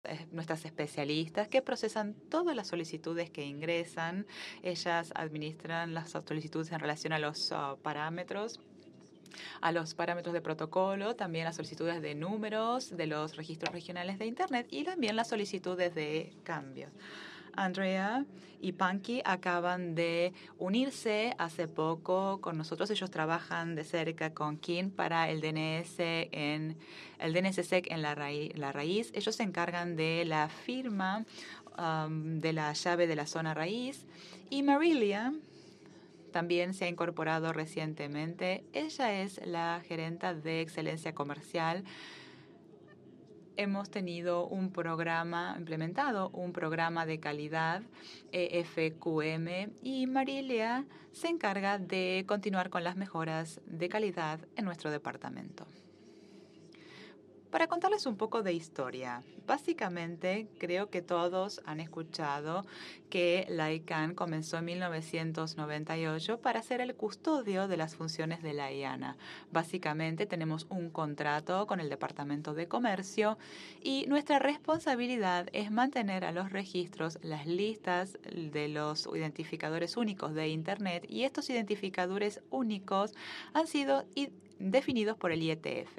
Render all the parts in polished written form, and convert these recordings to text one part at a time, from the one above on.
nuestras especialistas que procesan todas las solicitudes que ingresan. Ellas administran las solicitudes en relación a los parámetros de protocolo, también las solicitudes de números de los registros regionales de Internet y también las solicitudes de cambios. Andrea y Punky acaban de unirse hace poco con nosotros. Ellos trabajan de cerca con Kim para el DNSSEC en la raíz. Ellos se encargan de la firma de la llave de la zona raíz. Y Marilia también se ha incorporado recientemente. Ella es la gerenta de excelencia comercial. Hemos tenido implementado un programa de calidad EFQM y Marilia se encarga de continuar con las mejoras de calidad en nuestro departamento. Para contarles un poco de historia, básicamente creo que todos han escuchado que la ICANN comenzó en 1998 para ser el custodio de las funciones de la IANA. Básicamente tenemos un contrato con el Departamento de Comercio y nuestra responsabilidad es mantener a los registros las listas de los identificadores únicos de Internet y estos identificadores únicos han sido definidos por el IETF.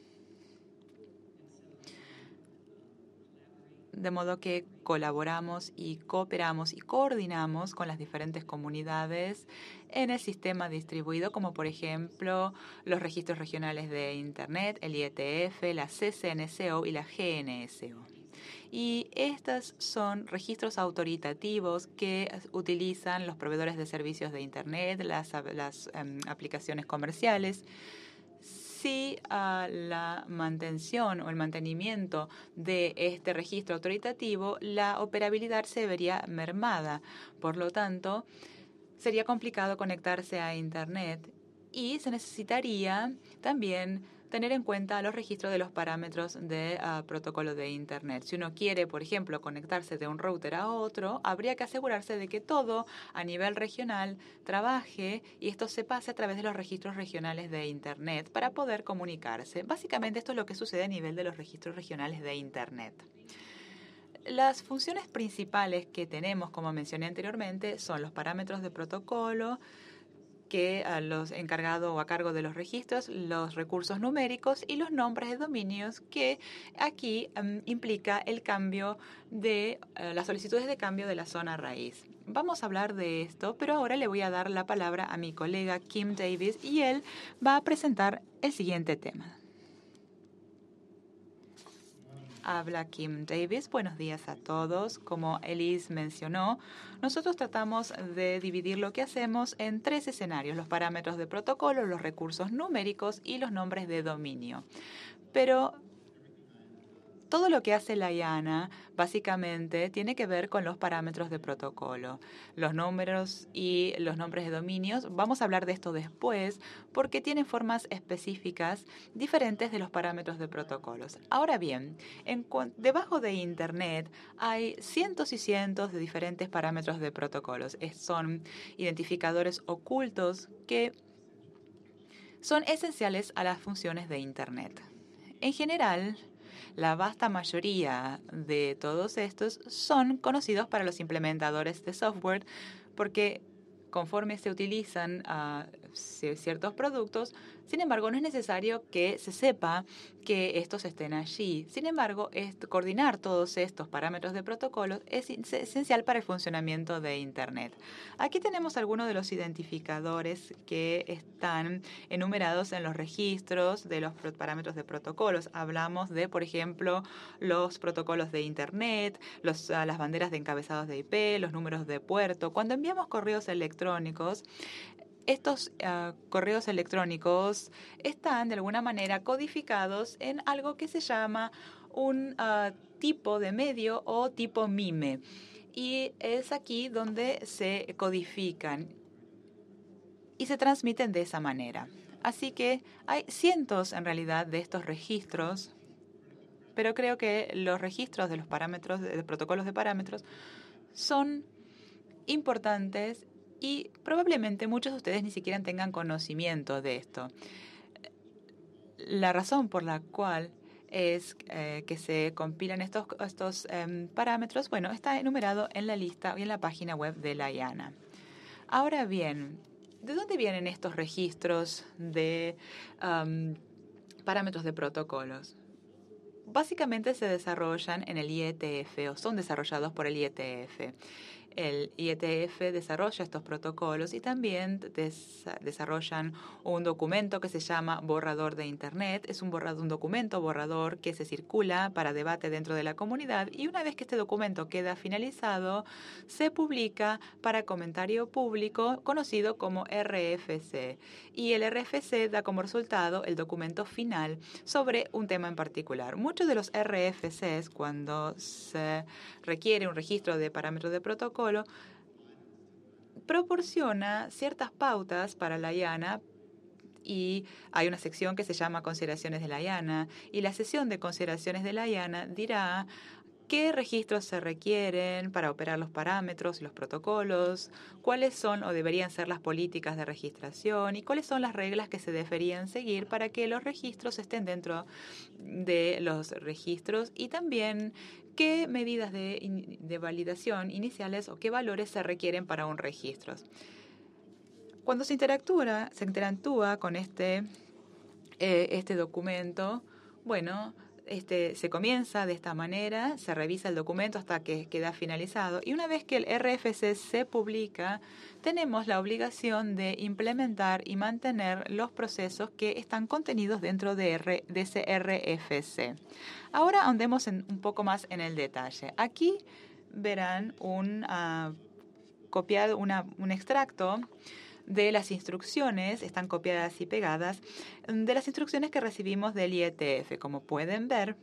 De modo que colaboramos y cooperamos y coordinamos con las diferentes comunidades en el sistema distribuido, como por ejemplo los registros regionales de Internet, el IETF, la CCNCO y la GNSO. Y estos son registros autoritativos que utilizan los proveedores de servicios de Internet, las aplicaciones comerciales. Si la mantención o el mantenimiento de este registro autoritativo, la operabilidad se vería mermada. Por lo tanto, sería complicado conectarse a Internet y se necesitaría también tener en cuenta los registros de los parámetros de protocolo de Internet. Si uno quiere, por ejemplo, conectarse de un router a otro, habría que asegurarse de que todo a nivel regional trabaje y esto se pase a través de los registros regionales de Internet para poder comunicarse. Básicamente esto es lo que sucede a nivel de los registros regionales de Internet. Las funciones principales que tenemos, como mencioné anteriormente, son los parámetros de protocolo, que a los encargados o a cargo de los registros, los recursos numéricos y los nombres de dominios, que aquí implica el cambio de las solicitudes de cambio de la zona raíz. Vamos a hablar de esto, pero ahora le voy a dar la palabra a mi colega Kim Davis y él va a presentar el siguiente tema. Habla Kim Davis. Buenos días a todos. Como Elise mencionó, nosotros tratamos de dividir lo que hacemos en 3 escenarios: los parámetros de protocolo, los recursos numéricos y los nombres de dominio. Pero todo lo que hace la IANA básicamente tiene que ver con los parámetros de protocolo. Los números y los nombres de dominios, vamos a hablar de esto después porque tienen formas específicas diferentes de los parámetros de protocolos. Ahora bien, debajo de Internet hay cientos y cientos de diferentes parámetros de protocolos. Son identificadores ocultos que son esenciales a las funciones de Internet. En general, la vasta mayoría de todos estos son conocidos para los implementadores de software porque conforme se utilizan ciertos productos, sin embargo, no es necesario que se sepa que estos estén allí. Sin embargo, coordinar todos estos parámetros de protocolo es esencial para el funcionamiento de Internet. Aquí tenemos algunos de los identificadores que están enumerados en los registros de los parámetros de protocolos. Hablamos de, por ejemplo, los protocolos de Internet, las banderas de encabezados de IP, los números de puerto. Cuando enviamos correos electrónicos, estos correos electrónicos están de alguna manera codificados en algo que se llama un tipo de medio o tipo MIME. Y es aquí donde se codifican y se transmiten de esa manera. Así que hay cientos en realidad de estos registros, pero creo que los registros de los parámetros, de protocolos de parámetros, son importantes y probablemente muchos de ustedes ni siquiera tengan conocimiento de esto. La razón por la cual es que se compilan estos parámetros, bueno, está enumerado en la lista y en la página web de la IANA. Ahora bien, ¿de dónde vienen estos registros de parámetros de protocolos? Básicamente se desarrollan en el IETF o son desarrollados por el IETF. El IETF desarrolla estos protocolos y también desarrollan un documento que se llama borrador de Internet. Es un documento borrador que se circula para debate dentro de la comunidad y una vez que este documento queda finalizado, se publica para comentario público conocido como RFC. Y el RFC da como resultado el documento final sobre un tema en particular. Muchos de los RFCs, cuando se requiere un registro de parámetros de protocolo, proporciona ciertas pautas para la IANA y hay una sección que se llama Consideraciones de la IANA y la sesión de Consideraciones de la IANA dirá qué registros se requieren para operar los parámetros y los protocolos, cuáles son o deberían ser las políticas de registración y cuáles son las reglas que se deberían seguir para que los registros estén dentro de los registros y también qué medidas de validación iniciales o qué valores se requieren para un registro. Cuando se interactúa con este documento, bueno, se comienza de esta manera, se revisa el documento hasta que queda finalizado y una vez que el RFC se publica, tenemos la obligación de implementar y mantener los procesos que están contenidos dentro de ese RFC. Ahora andemos un poco más en el detalle. Aquí verán un extracto de las instrucciones, están copiadas y pegadas, de las instrucciones que recibimos del IETF. Como pueden ver,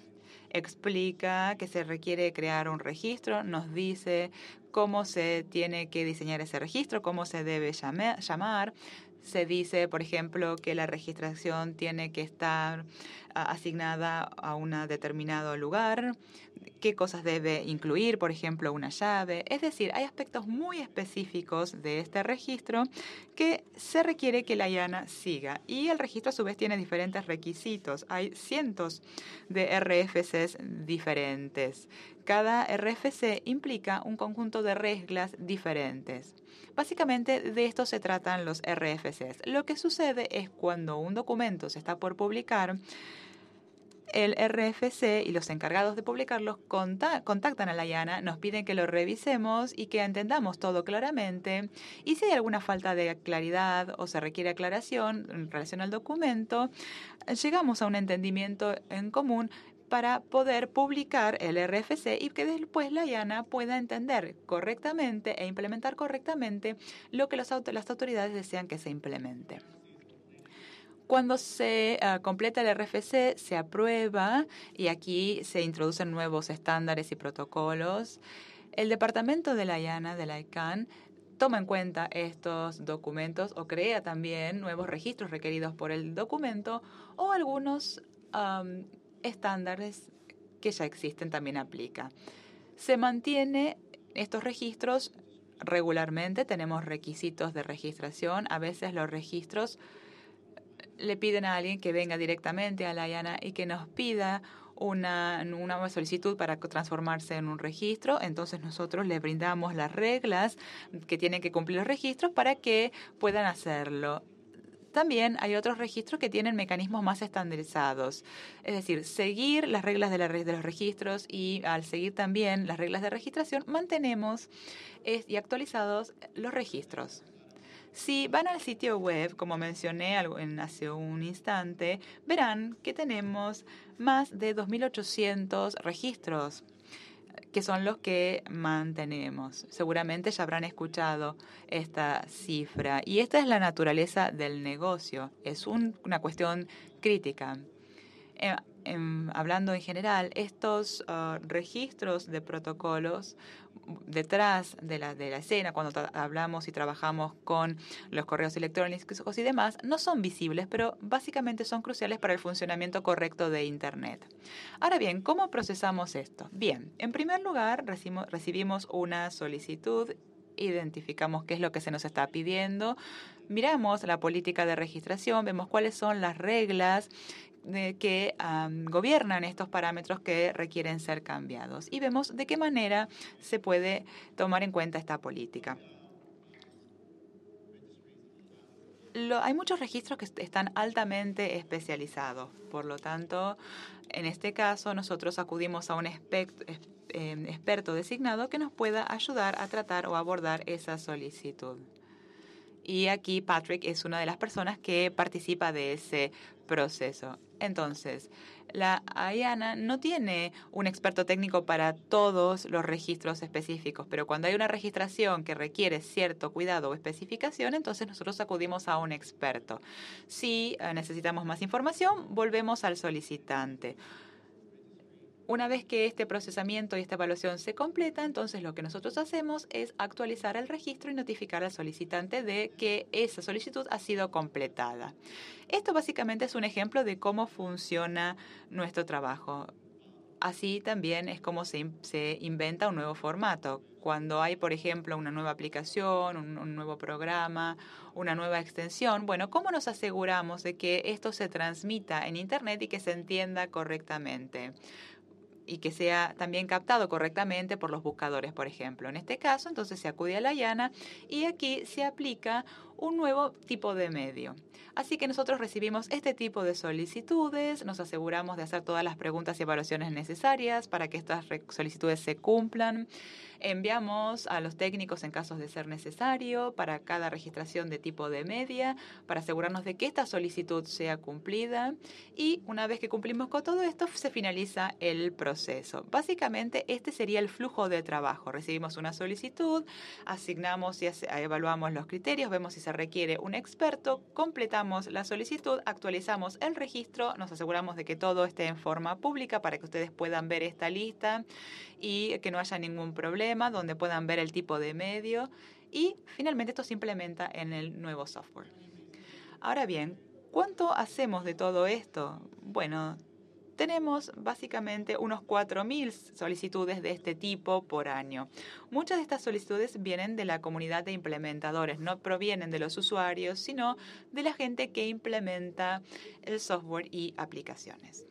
explica que se requiere crear un registro, nos dice cómo se tiene que diseñar ese registro, cómo se debe llamar. Se dice, por ejemplo, que la registración tiene que estar asignada a un determinado lugar, qué cosas debe incluir, por ejemplo, una llave. Es decir, hay aspectos muy específicos de este registro que se requiere que la IANA siga. Y el registro, a su vez, tiene diferentes requisitos. Hay cientos de RFCs diferentes. Cada RFC implica un conjunto de reglas diferentes. Básicamente, de esto se tratan los RFCs. Lo que sucede es cuando un documento se está por publicar, el RFC y los encargados de publicarlos contactan a la IANA, nos piden que lo revisemos y que entendamos todo claramente. Y si hay alguna falta de claridad o se requiere aclaración en relación al documento, llegamos a un entendimiento en común para poder publicar el RFC y que después la IANA pueda entender correctamente e implementar correctamente lo que las autoridades desean que se implemente. Cuando se completa el RFC, se aprueba y aquí se introducen nuevos estándares y protocolos. El departamento de la IANA, de la ICANN, toma en cuenta estos documentos o crea también nuevos registros requeridos por el documento o algunos estándares que ya existen también aplica. Se mantiene estos registros regularmente, tenemos requisitos de registración, a veces los registros le piden a alguien que venga directamente a la IANA y que nos pida una solicitud para transformarse en un registro. Entonces nosotros les brindamos las reglas que tienen que cumplir los registros para que puedan hacerlo. También hay otros registros que tienen mecanismos más estandarizados, es decir, seguir las reglas de los registros y al seguir también las reglas de registración mantenemos y actualizados los registros. Si van al sitio web, como mencioné hace un instante, verán que tenemos más de 2.800 registros, que son los que mantenemos. Seguramente ya habrán escuchado esta cifra. Y esta es la naturaleza del negocio. Es una cuestión crítica. Hablando en general, estos registros de protocolos detrás de la escena, cuando hablamos y trabajamos con los correos electrónicos y demás, no son visibles, pero básicamente son cruciales para el funcionamiento correcto de Internet. Ahora bien, ¿cómo procesamos esto? Bien, en primer lugar, recibimos una solicitud, identificamos qué es lo que se nos está pidiendo, miramos la política de registración, vemos cuáles son las reglas que gobiernan estos parámetros que requieren ser cambiados. Y vemos de qué manera se puede tomar en cuenta esta política. Hay muchos registros que están altamente especializados. Por lo tanto, en este caso, nosotros acudimos a un experto designado que nos pueda ayudar a tratar o abordar esa solicitud. Y aquí Patrick es una de las personas que participa de ese proceso. Entonces, la IANA no tiene un experto técnico para todos los registros específicos, pero cuando hay una registración que requiere cierto cuidado o especificación, entonces nosotros acudimos a un experto. Si necesitamos más información, volvemos al solicitante. Una vez que este procesamiento y esta evaluación se completa, entonces lo que nosotros hacemos es actualizar el registro y notificar al solicitante de que esa solicitud ha sido completada. Esto básicamente es un ejemplo de cómo funciona nuestro trabajo. Así también es como se inventa un nuevo formato. Cuando hay, por ejemplo, una nueva aplicación, un nuevo programa, una nueva extensión, bueno, ¿cómo nos aseguramos de que esto se transmita en Internet y que se entienda correctamente? Y que sea también captado correctamente por los buscadores, por ejemplo. En este caso, entonces se acude a la IANA y aquí se aplica un nuevo tipo de medio. Así que nosotros recibimos este tipo de solicitudes, nos aseguramos de hacer todas las preguntas y evaluaciones necesarias para que estas solicitudes se cumplan. Enviamos a los técnicos en casos de ser necesario para cada registración de tipo de media, para asegurarnos de que esta solicitud sea cumplida. Y una vez que cumplimos con todo esto, se finaliza el proceso. Básicamente, este sería el flujo de trabajo. Recibimos una solicitud, asignamos y evaluamos los criterios, vemos si se requiere un experto, completamos la solicitud, actualizamos el registro, nos aseguramos de que todo esté en forma pública para que ustedes puedan ver esta lista y que no haya ningún problema, donde puedan ver el tipo de medio y finalmente esto se implementa en el nuevo software. Ahora bien, ¿cuánto hacemos de todo esto? Bueno, tenemos básicamente unos 4.000 solicitudes de este tipo por año. Muchas de estas solicitudes vienen de la comunidad de implementadores, no provienen de los usuarios, sino de la gente que implementa el software y aplicaciones.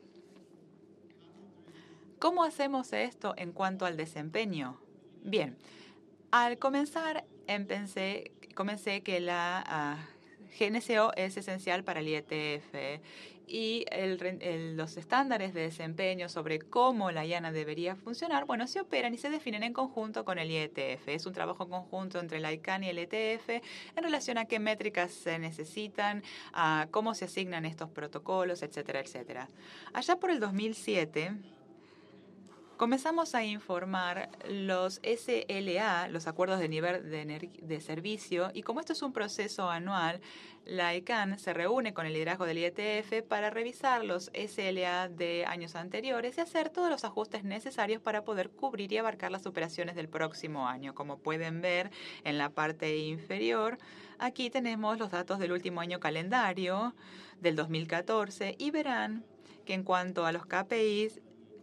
¿Cómo hacemos esto en cuanto al desempeño? Bien, al comenzar comencé que la GNCO es esencial para el IETF y los estándares de desempeño sobre cómo la IANA debería funcionar, bueno, se operan y se definen en conjunto con el IETF. Es un trabajo conjunto entre la ICANN y el IETF en relación a qué métricas se necesitan, a cómo se asignan estos protocolos, etcétera, etcétera. Allá por el 2007... comenzamos a informar los SLA, los acuerdos de nivel de servicio, y como esto es un proceso anual, la ICANN se reúne con el liderazgo del IETF para revisar los SLA de años anteriores y hacer todos los ajustes necesarios para poder cubrir y abarcar las operaciones del próximo año. Como pueden ver en la parte inferior, aquí tenemos los datos del último año calendario del 2014 y verán que en cuanto a los KPIs,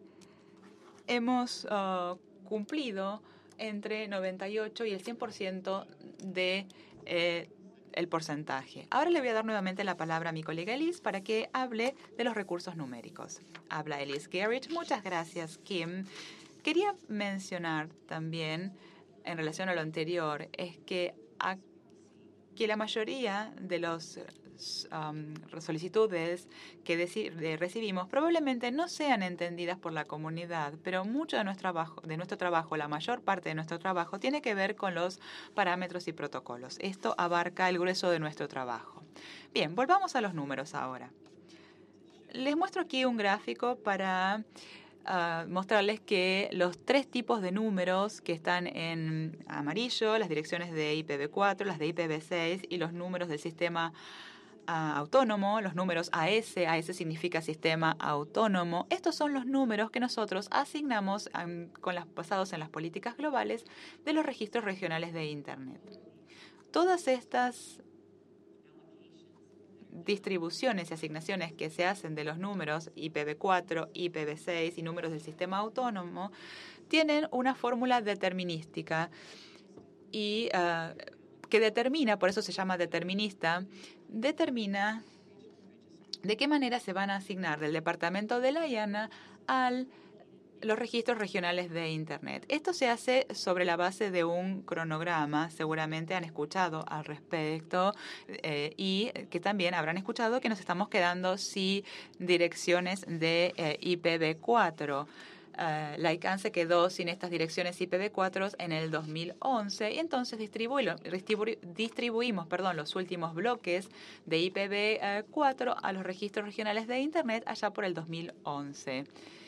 hemos cumplido entre 98 y el 100% de el porcentaje. Ahora le voy a dar nuevamente la palabra a mi colega Elise para que hable de los recursos numéricos. Habla Elise Garrett. Muchas gracias, Kim. Quería mencionar también, en relación a lo anterior, es que la mayoría de los solicitudes que recibimos probablemente no sean entendidas por la comunidad, pero mucho de nuestro trabajo, la mayor parte de nuestro trabajo, tiene que ver con los parámetros y protocolos. Esto abarca el grueso de nuestro trabajo. Bien, volvamos a los números ahora. Les muestro aquí un gráfico para mostrarles que los 3 tipos de números que están en amarillo, las direcciones de IPv4, las de IPv6 y los números del sistema autónomo, los números AS significa sistema autónomo. Estos son los números que nosotros asignamos basados en las políticas globales de los registros regionales de Internet. Todas estas distribuciones y asignaciones que se hacen de los números IPv4, IPv6 y números del sistema autónomo tienen una fórmula determinística y que determina, por eso se llama determinista, determina ¿De qué manera se van a asignar del departamento de la IANA a los registros regionales de Internet? Esto se hace sobre la base de un cronograma, seguramente han escuchado al respecto, y que también habrán escuchado que nos estamos quedando sin direcciones de IPv4. La ICANN se quedó sin estas direcciones IPv4 en el 2011 y entonces distribuimos los últimos bloques de IPv4 a los registros regionales de Internet allá por el 2011.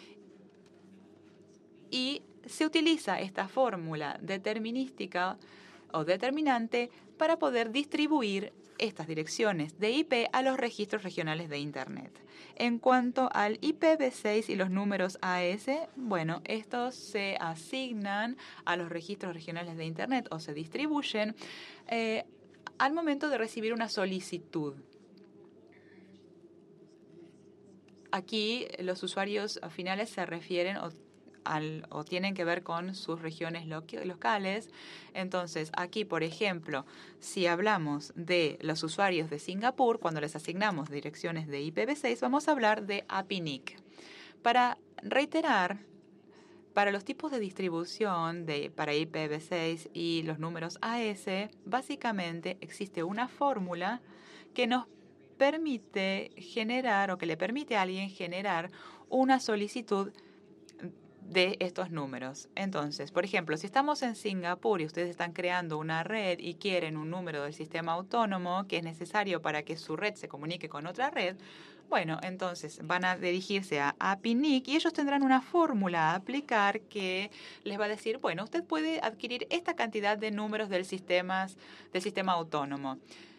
Y se utiliza esta fórmula determinística o determinante para poder distribuir estas direcciones de IP a los registros regionales de Internet. En cuanto al IPv6 y los números AS, bueno, estos se asignan a los registros regionales de Internet o se distribuyen al momento de recibir una solicitud. Aquí los usuarios finales se refieren o tienen que ver con sus regiones locales. Entonces, aquí, por ejemplo, si hablamos de los usuarios de Singapur, cuando les asignamos direcciones de IPv6, vamos a hablar de APNIC. Para reiterar, para los tipos de distribución para IPv6 y los números AS, básicamente existe una fórmula que nos permite generar o que le permite a alguien generar una solicitud de estos números. Entonces, por ejemplo, si estamos en Singapur y ustedes están creando una red y quieren un número del sistema autónomo que es necesario para que su red se comunique con otra red, bueno, entonces van a dirigirse a APNIC y ellos tendrán una fórmula a aplicar que les va a decir, bueno, usted puede adquirir esta cantidad de números del sistema autónomo.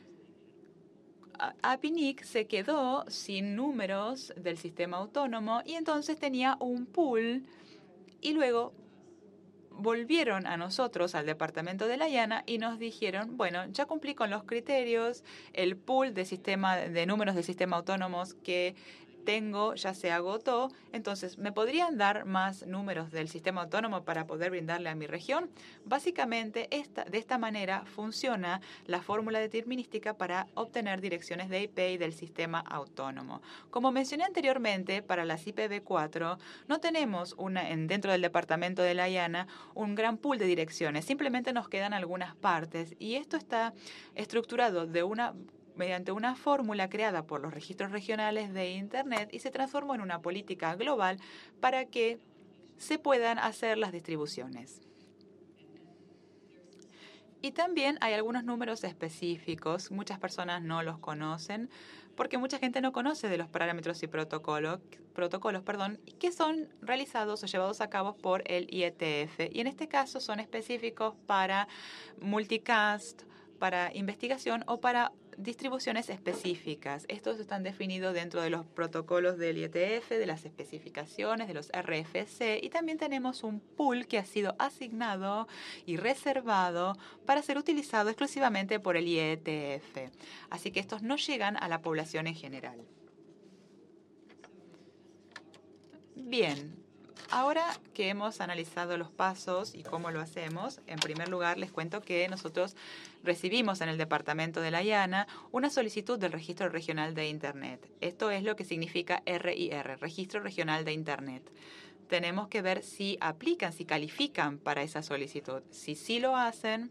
APNIC se quedó sin números del sistema autónomo y entonces tenía un pool. Y luego volvieron a nosotros, al departamento de la IANA, y nos dijeron, bueno, ya cumplí con los criterios, el pool de números del sistema autónomos que tengo ya se agotó, entonces, ¿me podrían dar más números del sistema autónomo para poder brindarle a mi región? Básicamente, de esta manera funciona la fórmula determinística para obtener direcciones de IP y del sistema autónomo. Como mencioné anteriormente, para las IPv4 no tenemos dentro del departamento de la IANA un gran pool de direcciones, simplemente nos quedan algunas partes y esto está estructurado mediante una fórmula creada por los registros regionales de Internet y se transformó en una política global para que se puedan hacer las distribuciones. Y también hay algunos números específicos, muchas personas no los conocen, porque mucha gente no conoce de los parámetros y protocolos, que son realizados o llevados a cabo por el IETF. Y en este caso son específicos para multicast, para investigación o para distribuciones específicas. Estos están definidos dentro de los protocolos del IETF, de las especificaciones, de los RFC, y también tenemos un pool que ha sido asignado y reservado para ser utilizado exclusivamente por el IETF. Así que estos no llegan a la población en general. Bien. Ahora que hemos analizado los pasos y cómo lo hacemos, en primer lugar les cuento que nosotros recibimos en el departamento de la IANA una solicitud del Registro Regional de Internet. Esto es lo que significa RIR, Registro Regional de Internet. Tenemos que ver si aplican, si califican para esa solicitud. Si sí lo hacen,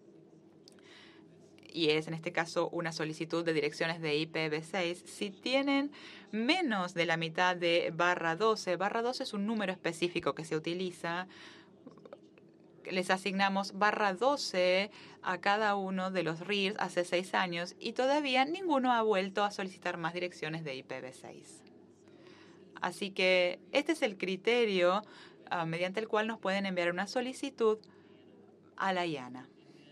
y es en este caso una solicitud de direcciones de IPv6, si tienen menos de la mitad de /12, /12 es un número específico que se utiliza, les asignamos /12 a cada uno de los RIRs hace 6 años y todavía ninguno ha vuelto a solicitar más direcciones de IPv6. Así que este es el criterio mediante el cual nos pueden enviar una solicitud a la IANA.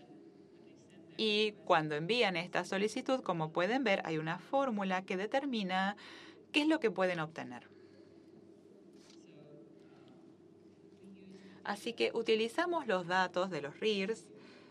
Y cuando envían esta solicitud, como pueden ver, hay una fórmula que determina qué es lo que pueden obtener. Así que utilizamos los datos de los RIRs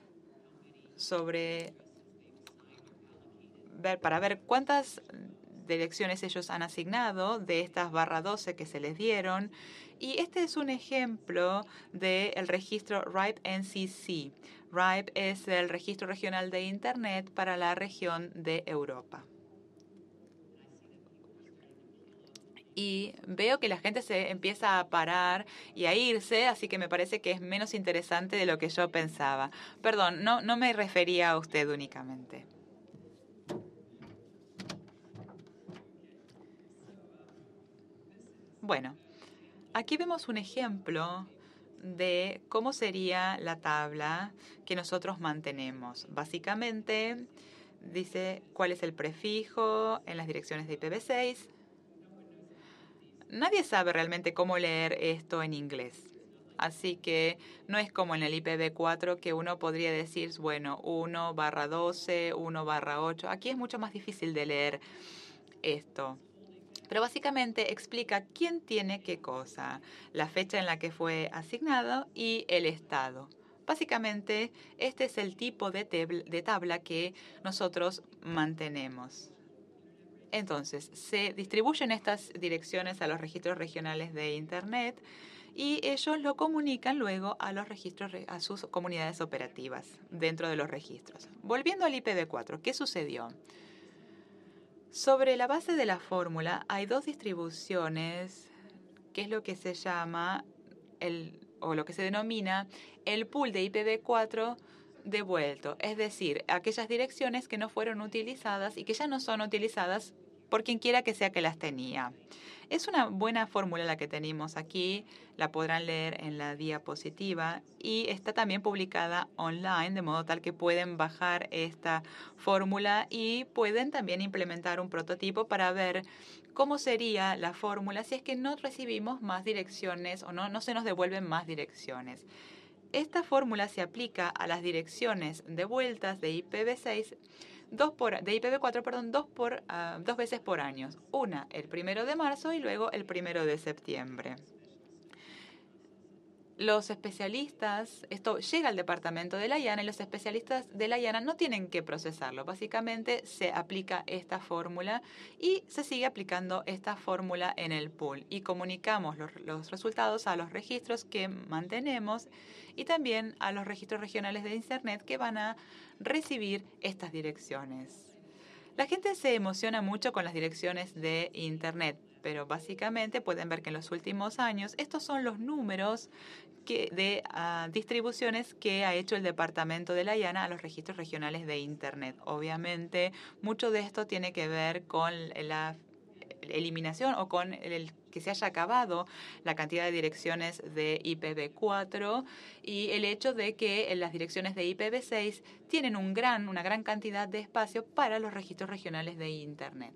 para ver cuántas direcciones ellos han asignado de estas /12 que se les dieron. Y este es un ejemplo del registro RIPE-NCC. RIPE es el Registro Regional de Internet para la región de Europa. y veo que la gente se empieza a parar y a irse, así que me parece que es menos interesante de lo que yo pensaba. Perdón, no me refería a usted únicamente. Bueno, aquí vemos un ejemplo de cómo sería la tabla que nosotros mantenemos. Básicamente dice cuál es el prefijo en las direcciones de IPv6. Nadie sabe realmente cómo leer esto en inglés. Así que no es como en el IPv4 que uno podría decir, bueno, 1/12, 1/8. Aquí es mucho más difícil de leer esto. Pero básicamente explica quién tiene qué cosa, la fecha en la que fue asignado y el estado. Básicamente, este es el tipo de tabla que nosotros mantenemos. Entonces, se distribuyen estas direcciones a los registros regionales de Internet y ellos lo comunican luego a los registros, a sus comunidades operativas dentro de los registros. Volviendo al IPv4, ¿qué sucedió? Sobre la base de la fórmula hay dos distribuciones, que es lo que se llama o lo que se denomina el pool de IPv4 devuelto, es decir, aquellas direcciones que no fueron utilizadas y que ya no son utilizadas por quien quiera que sea que las tenía. Es una buena fórmula la que tenemos aquí, la podrán leer en la diapositiva y está también publicada online, de modo tal que pueden bajar esta fórmula y pueden también implementar un prototipo para ver cómo sería la fórmula si es que no recibimos más direcciones o no se nos devuelven más direcciones. Esta fórmula se aplica a las direcciones devueltas de IPv6 de IPv4, perdón, dos veces por año. Una el 1 de marzo y luego el 1 de septiembre. Los especialistas, esto llega al departamento de la IANA y los especialistas de la IANA no tienen que procesarlo. Básicamente se aplica esta fórmula y se sigue aplicando esta fórmula en el pool. Y comunicamos los resultados a los registros que mantenemos y también a los registros regionales de Internet que van a recibir estas direcciones. La gente se emociona mucho con las direcciones de Internet, pero básicamente pueden ver que en los últimos años estos son los números de distribuciones que ha hecho el departamento de la IANA a los registros regionales de Internet. Obviamente, mucho de esto tiene que ver con la eliminación o con el que se haya acabado la cantidad de direcciones de IPv4 y el hecho de que las direcciones de IPv6 tienen una gran cantidad de espacio para los registros regionales de Internet.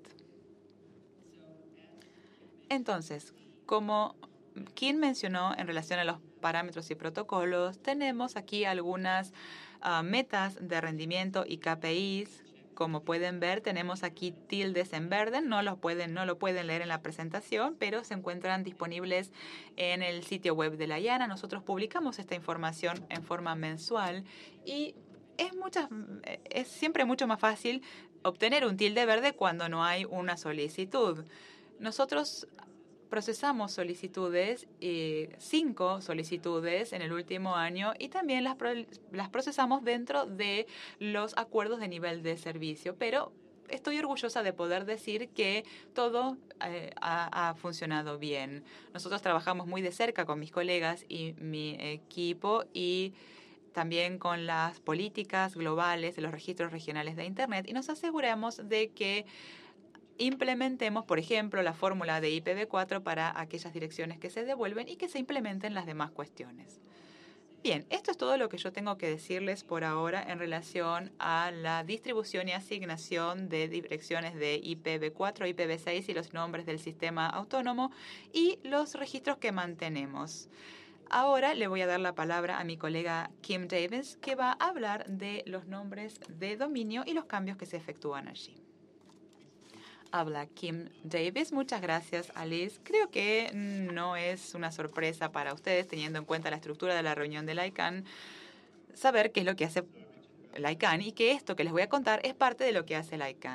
Entonces, como Kim mencionó en relación a los parámetros y protocolos, tenemos aquí algunas metas de rendimiento y KPIs. Como pueden ver, tenemos aquí tildes en verde, no lo pueden leer en la presentación, pero se encuentran disponibles en el sitio web de la IANA. Nosotros publicamos esta información en forma mensual y es siempre mucho más fácil obtener un tilde verde cuando no hay una solicitud. Nosotros procesamos solicitudes, 5 solicitudes en el último año y también las procesamos dentro de los acuerdos de nivel de servicio, pero estoy orgullosa de poder decir que todo ha funcionado bien. Nosotros trabajamos muy de cerca con mis colegas y mi equipo y también con las políticas globales de los registros regionales de Internet y nos aseguramos de que implementemos, por ejemplo, la fórmula de IPv4 para aquellas direcciones que se devuelven y que se implementen las demás cuestiones. Bien, esto es todo lo que yo tengo que decirles por ahora en relación a la distribución y asignación de direcciones de IPv4, IPv6 y los nombres del sistema autónomo y los registros que mantenemos. Ahora le voy a dar la palabra a mi colega Kim Davis, que va a hablar de los nombres de dominio y los cambios que se efectúan allí. Habla Kim Davis. Muchas gracias, Alice. Creo que no es una sorpresa para ustedes, teniendo en cuenta la estructura de la reunión de la ICANN, saber qué es lo que hace la ICANN y que esto que les voy a contar es parte de lo que hace la ICANN.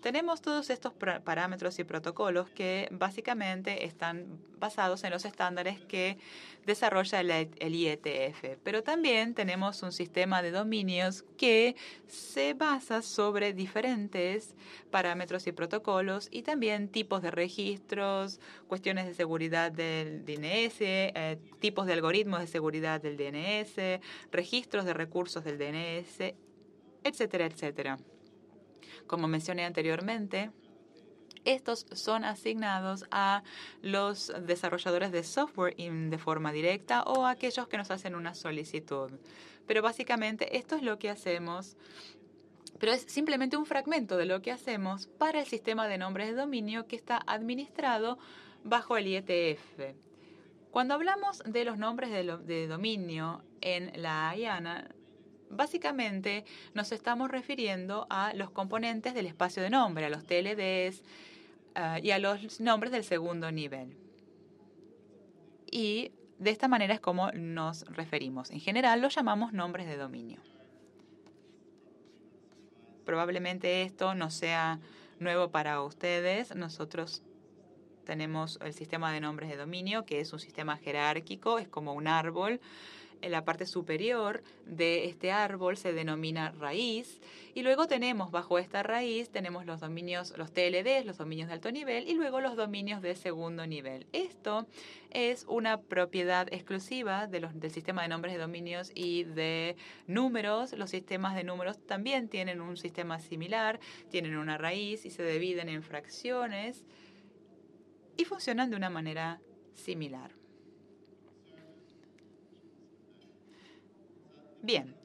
tenemos todos estos parámetros y protocolos que básicamente están basados en los estándares que desarrolla el IETF, pero también tenemos un sistema de dominios que se basa sobre diferentes parámetros y protocolos y también tipos de registros, cuestiones de seguridad del DNS, tipos de algoritmos de seguridad del DNS, registros de recursos del DNS, etcétera, etcétera. Como mencioné anteriormente, estos son asignados a los desarrolladores de software de forma directa o a aquellos que nos hacen una solicitud. Pero básicamente esto es lo que hacemos, pero es simplemente un fragmento de lo que hacemos para el sistema de nombres de dominio que está administrado bajo el IETF. Cuando hablamos de los nombres de dominio en la IANA, básicamente nos estamos refiriendo a los componentes del espacio de nombre, a los TLDs y a los nombres del segundo nivel. Y de esta manera es como nos referimos. En general los llamamos nombres de dominio. Probablemente esto no sea nuevo para ustedes. Nosotros tenemos el sistema de nombres de dominio, que es un sistema jerárquico, es como un árbol. En la parte superior de este árbol se denomina raíz y luego tenemos bajo esta raíz tenemos los dominios, los TLDs, los dominios de alto nivel y luego los dominios de segundo nivel. Esto es una propiedad exclusiva del sistema de nombres de dominios y de números. Los sistemas de números también tienen un sistema similar, tienen una raíz y se dividen en fracciones y funcionan de una manera similar. Bien,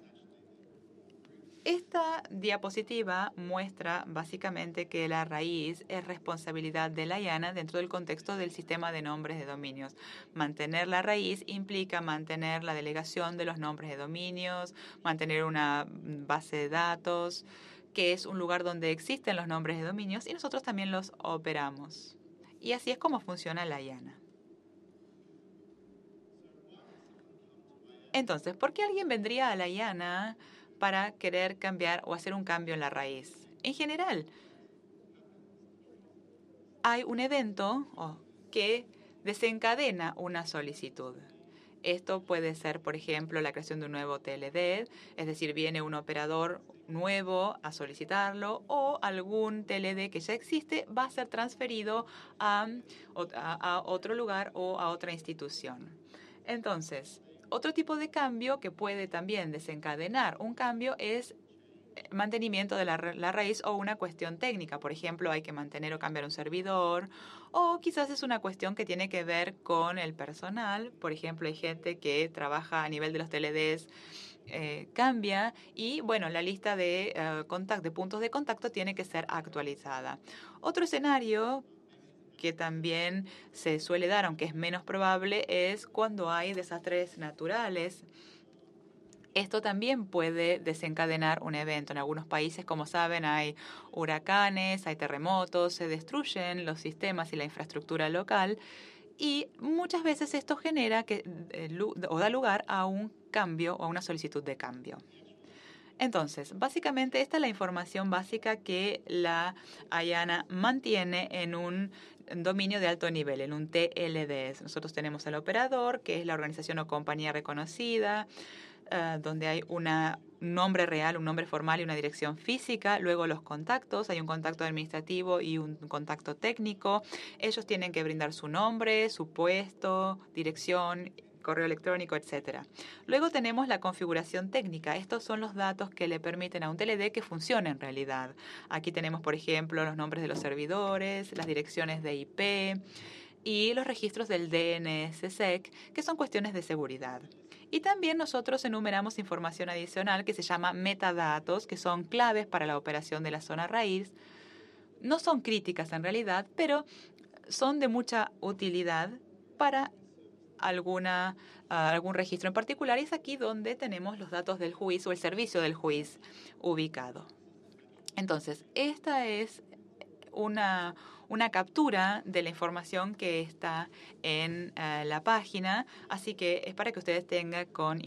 esta diapositiva muestra básicamente que la raíz es responsabilidad de la IANA dentro del contexto del sistema de nombres de dominios. Mantener la raíz implica mantener la delegación de los nombres de dominios, mantener una base de datos, que es un lugar donde existen los nombres de dominios y nosotros también los operamos. Y así es como funciona la IANA. Entonces, ¿por qué alguien vendría a la IANA para querer cambiar o hacer un cambio en la raíz? En general, hay un evento que desencadena una solicitud. Esto puede ser, por ejemplo, la creación de un nuevo TLD, es decir, viene un operador nuevo a solicitarlo o algún TLD que ya existe va a ser transferido a otro lugar o a otra institución. Entonces, otro tipo de cambio que puede también desencadenar un cambio es mantenimiento de la raíz o una cuestión técnica. Por ejemplo, hay que mantener o cambiar un servidor o quizás es una cuestión que tiene que ver con el personal. Por ejemplo, hay gente que trabaja a nivel de los TLDs, cambia y bueno, la lista de puntos de contacto tiene que ser actualizada. Otro escenario que también se suele dar, aunque es menos probable, es cuando hay desastres naturales. Esto también puede desencadenar un evento. En algunos países, como saben, hay huracanes, hay terremotos, se destruyen los sistemas y la infraestructura local y muchas veces esto genera o da lugar a un cambio o a una solicitud de cambio. Entonces, básicamente esta es la información básica que la IANA mantiene en un dominio de alto nivel, en un TLD. Nosotros tenemos el operador, que es la organización o compañía reconocida, donde hay un nombre real, un nombre formal y una dirección física. Luego los contactos, hay un contacto administrativo y un contacto técnico. Ellos tienen que brindar su nombre, su puesto, dirección, correo electrónico, etcétera. Luego tenemos la configuración técnica. Estos son los datos que le permiten a un TLD que funcione en realidad. Aquí tenemos, por ejemplo, los nombres de los servidores, las direcciones de IP y los registros del DNSSEC, que son cuestiones de seguridad. Y también nosotros enumeramos información adicional que se llama metadatos, que son claves para la operación de la zona raíz. No son críticas en realidad, pero son de mucha utilidad para algún registro en particular, y es aquí donde tenemos los datos del juiz o el servicio del juiz ubicado. Entonces, esta es una captura de la información que está en la página, así que es para que ustedes tengan con